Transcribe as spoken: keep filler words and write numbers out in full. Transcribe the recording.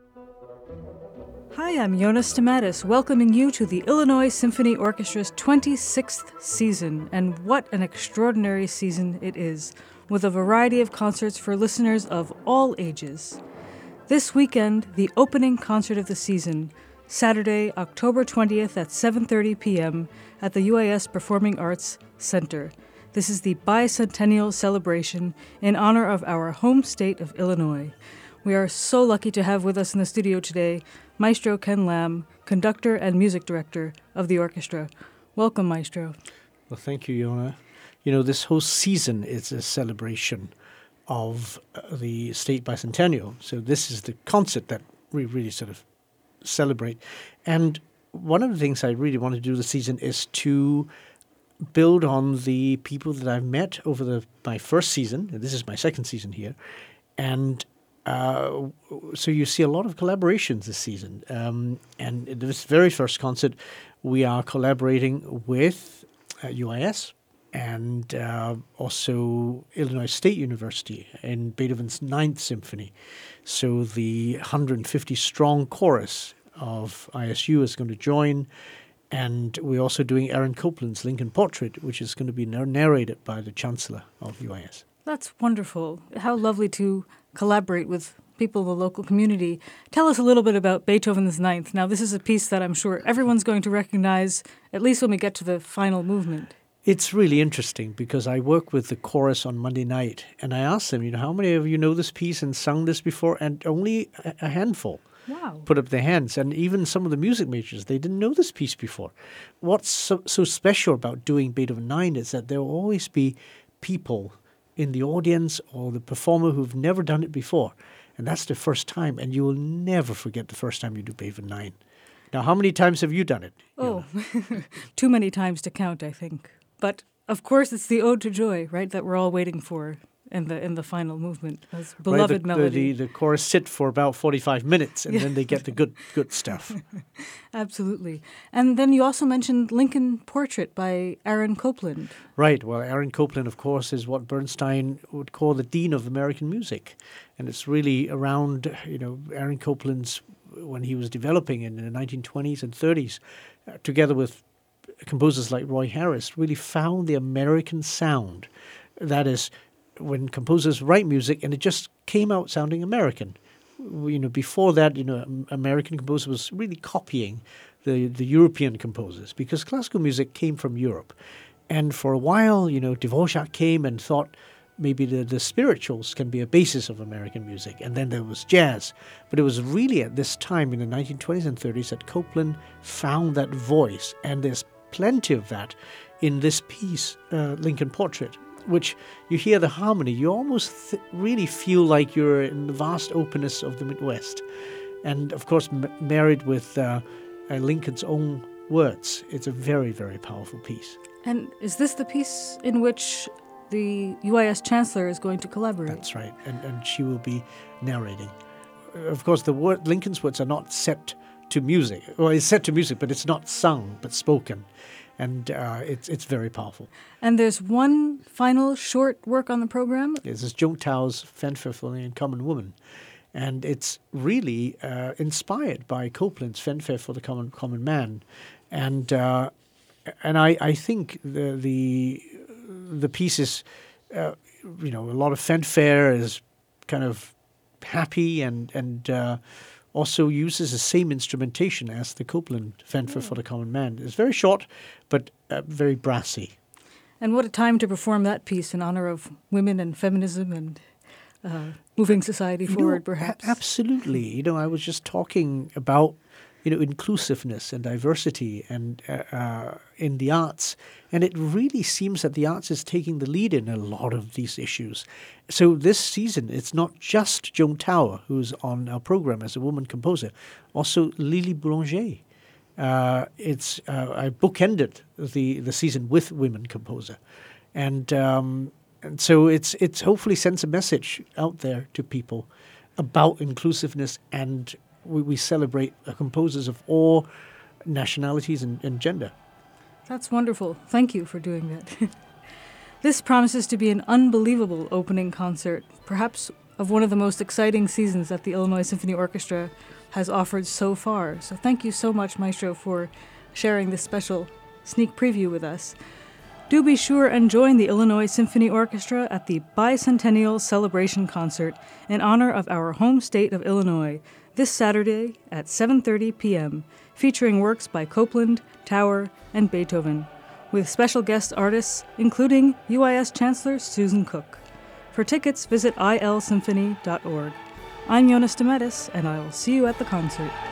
Hi, I'm Jonas Stamatis, welcoming you to the Illinois Symphony Orchestra's twenty-sixth season, and what an extraordinary season it is, with a variety of concerts for listeners of all ages. This weekend, the opening concert of the season, Saturday, October twentieth at seven thirty p.m. at the U I S Performing Arts Center. This is the bicentennial celebration in honor of our home state of Illinois. We are so lucky to have with us in the studio today Maestro Ken Lam, conductor and music director of the orchestra. Welcome, Maestro. Well, thank you, Yona. You know, this whole season is a celebration of uh, the state bicentennial. So this is the concert that we really sort of celebrate. And one of the things I really want to do this season is to build on the people that I've met over the my first season. This is my second season here. And Uh, so you see a lot of collaborations this season. Um, and in this very first concert, we are collaborating with uh, U I S and uh, also Illinois State University in Beethoven's Ninth Symphony. So the one hundred fifty strong chorus of I S U is going to join. And we're also doing Aaron Copland's Lincoln Portrait, which is going to be narrated by the Chancellor of U I S. That's wonderful. How lovely to collaborate with people in the local community. Tell us a little bit about Beethoven's Ninth. Now, this is a piece that I'm sure everyone's going to recognize, at least when we get to the final movement. It's really interesting because I work with the chorus on Monday night, and I asked them, you know, how many of you know this piece and sung this before? And only a handful wow. put up their hands. And even some of the music majors, they didn't know this piece before. What's so, so special about doing Beethoven Nine is that there will always be people in the audience or the performer who've never done it before. And that's the first time. And you will never forget the first time you do Beethoven Nine. Now, how many times have you done it? Oh, too many times to count, I think. But, of course, it's the Ode to Joy, right, that we're all waiting for in the in the final movement. That's beloved right, the, melody. The, the, the chorus sit for about forty-five minutes, and then they get the good good stuff. Absolutely. And then you also mentioned Lincoln Portrait by Aaron Copland. Right. Well, Aaron Copland, of course, is what Bernstein would call the dean of American music. And it's really around, you know, Aaron Copland's, when he was developing in the nineteen twenties and thirties, uh, together with composers like Roy Harris, really found the American sound. That is, when composers write music and it just came out sounding American. You know, before that, you know, American composers was really copying the, the European composers because classical music came from Europe. And for a while, you know, Dvorak came and thought maybe the, the spirituals can be a basis of American music. And then there was jazz. But it was really at this time in the nineteen twenties and thirties that Copland found that voice. And there's plenty of that in this piece, uh, Lincoln Portrait, which you hear the harmony, you almost th- really feel like you're in the vast openness of the Midwest. And, of course, m- married with uh, uh, Lincoln's own words. It's a very, very powerful piece. And is this the piece in which the U I S Chancellor is going to collaborate? That's right, and, and she will be narrating. Of course, the word Lincoln's words are not set to music. Well, it's set to music, but it's not sung, but spoken. And uh, it's it's very powerful. And there's one final short work on the program? This is Jung Tao's Fanfare for the Uncommon Woman. And it's really uh, inspired by Copland's Fanfare for the Common Common Man. And uh, and I, I think the the, the piece is, uh, you know, a lot of fanfare is kind of happy and, and uh, also uses the same instrumentation as the Copland Fanfare for the Common Man. It's very short, but uh, very brassy. And what a time to perform that piece in honor of women and feminism and uh, moving society you forward, know, perhaps. A- absolutely. You know, I was just talking about, you know, inclusiveness and diversity and uh, uh, in the arts. And it really seems that the arts is taking the lead in a lot of these issues. So this season, it's not just Jung Tao who's on our program as a woman composer, also Lily Boulanger. Uh, it's uh, I bookended the, the season with women composer. And, um, and so it's it's hopefully sends a message out there to people about inclusiveness, and we, we celebrate uh, composers of all nationalities and, and gender. That's wonderful. Thank you for doing that. This promises to be an unbelievable opening concert, perhaps of one of the most exciting seasons that the Illinois Symphony Orchestra has offered so far. So thank you so much, Maestro, for sharing this special sneak preview with us. Do be sure and join the Illinois Symphony Orchestra at the Bicentennial Celebration Concert in honor of our home state of Illinois this Saturday at seven thirty p.m., featuring works by Copland, Tower, and Beethoven, with special guest artists including U I S Chancellor Susan Cook. For tickets, visit I L symphony dot org. I'm Jonas Demetis, and I will see you at the concert.